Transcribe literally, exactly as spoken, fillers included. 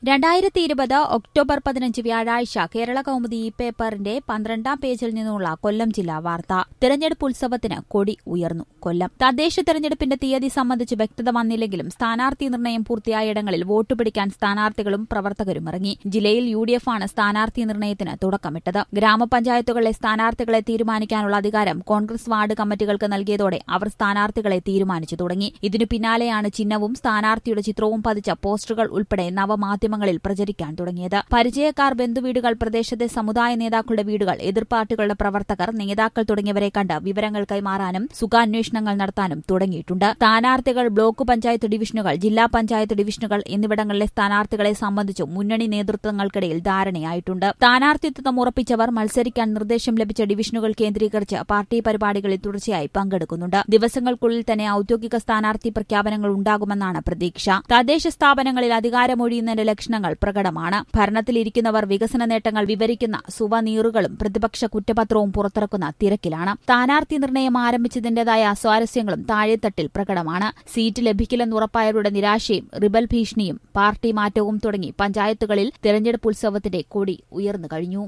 രണ്ടായിരത്തി ഇരുപത് ഒക്ടോബർ പതിനഞ്ച് വ്യാഴാഴ്ച കേരള കൗമുദി ഈ പേപ്പറിന്റെ പന്ത്രണ്ടാം പേജിൽ നിന്നുള്ള കൊല്ലം ജില്ലാ വാർത്ത. തെരഞ്ഞെടുപ്പ് ഉത്സവത്തിന് കൊടി ഉയർന്നു. കൊല്ലം തദ്ദേശ തെരഞ്ഞെടുപ്പിന്റെ തീയതി സംബന്ധിച്ച് വ്യക്തത വന്നില്ലെങ്കിലും സ്ഥാനാർത്ഥി നിർണയം പൂർത്തിയായിടങ്ങളിൽ വോട്ട് പിടിക്കാൻ സ്ഥാനാർത്ഥികളും പ്രവർത്തകരും ഇറങ്ങി. ജില്ലയിൽ യു ഡി എഫ് ആണ് സ്ഥാനാർത്ഥി നിർണയത്തിന് തുടക്കമിട്ടത്. ഗ്രാമപഞ്ചായത്തുകളിലെ സ്ഥാനാർത്ഥികളെ തീരുമാനിക്കാനുള്ള അധികാരം കോൺഗ്രസ് വാർഡ് കമ്മിറ്റികൾക്ക് നൽകിയതോടെ അവർ സ്ഥാനാർത്ഥികളെ തീരുമാനിച്ചു തുടങ്ങി. ഇതിനു പിന്നാലെയാണ് ചിഹ്നവും സ്ഥാനാർത്ഥിയുടെ ചിത്രവും പതിച്ച പോസ്റ്ററുകൾ ഉൾപ്പെടെ നവമാധ്യമങ്ങളിൽ പ്രചരിക്കാൻ തുടങ്ങിയത്. പരിചയക്കാർ, ബന്ധുവീടുകൾ, പ്രദേശത്തെ സമുദായ നേതാക്കളുടെ വീടുകൾ, എതിർപാർട്ടികളുടെ പ്രവർത്തകർ, നേതാക്കൾ തുടങ്ങിയവരെ കണ്ട് വിവരങ്ങൾ കൈമാറാനും സുഖാന്വേഷണങ്ങൾ നടത്താനും തുടങ്ങിയിട്ടുണ്ട്. സ്ഥാനാർത്ഥികൾ ബ്ലോക്ക് പഞ്ചായത്ത് ഡിവിഷനുകൾ, ജില്ലാ പഞ്ചായത്ത് ഡിവിഷനുകൾ എന്നിവിടങ്ങളിലെ സ്ഥാനാർത്ഥികളെ സംബന്ധിച്ചും മുന്നണി നേതൃത്വങ്ങൾക്കിടയിൽ ധാരണയായിട്ടുണ്ട്. സ്ഥാനാർത്ഥിത്വം ഉറപ്പിച്ചവർ മത്സരിക്കാൻ നിർദ്ദേശം ലഭിച്ച ഡിവിഷനുകൾ കേന്ദ്രീകരിച്ച് പാർട്ടി പരിപാടികളിൽ തുടർച്ചയായി പങ്കെടുക്കുന്നുണ്ട്. ദിവസങ്ങൾക്കുള്ളിൽ തന്നെ ഔദ്യോഗിക സ്ഥാനാർത്ഥി പ്രഖ്യാപനങ്ങൾ ഉണ്ടാകുമെന്നാണ് പ്രതീക്ഷ. തദ്ദേശ സ്ഥാപനങ്ങളിൽ അധികാരമൊഴിയുന്നതിന്റെ ലക്ഷണങ്ങൾ പ്രകടമാണ്. ഭരണത്തിലിരിക്കുന്നവർ വികസന നേട്ടങ്ങൾ വിവരിക്കുന്ന സുവനീറുകളും പ്രതിപക്ഷ കുറ്റപത്രവും പുറത്തിറക്കുന്ന തിരക്കിലാണ്. സ്ഥാനാർത്ഥി നിർണയം ആരംഭിച്ചതിന്റേതായ സ്വാരസ്യങ്ങളും താഴെത്തട്ടിൽ പ്രകടമാണ്. സീറ്റ് ലഭിക്കില്ലെന്നുറപ്പായവരുടെ നിരാശയും റിബൽ ഭീഷണിയും പാർട്ടി മാറ്റവും തുടങ്ങി പഞ്ചായത്തുകളിൽ തെരഞ്ഞെടുപ്പ് ഉത്സവത്തിന്റെ കൊടി ഉയർന്നു കഴിഞ്ഞു.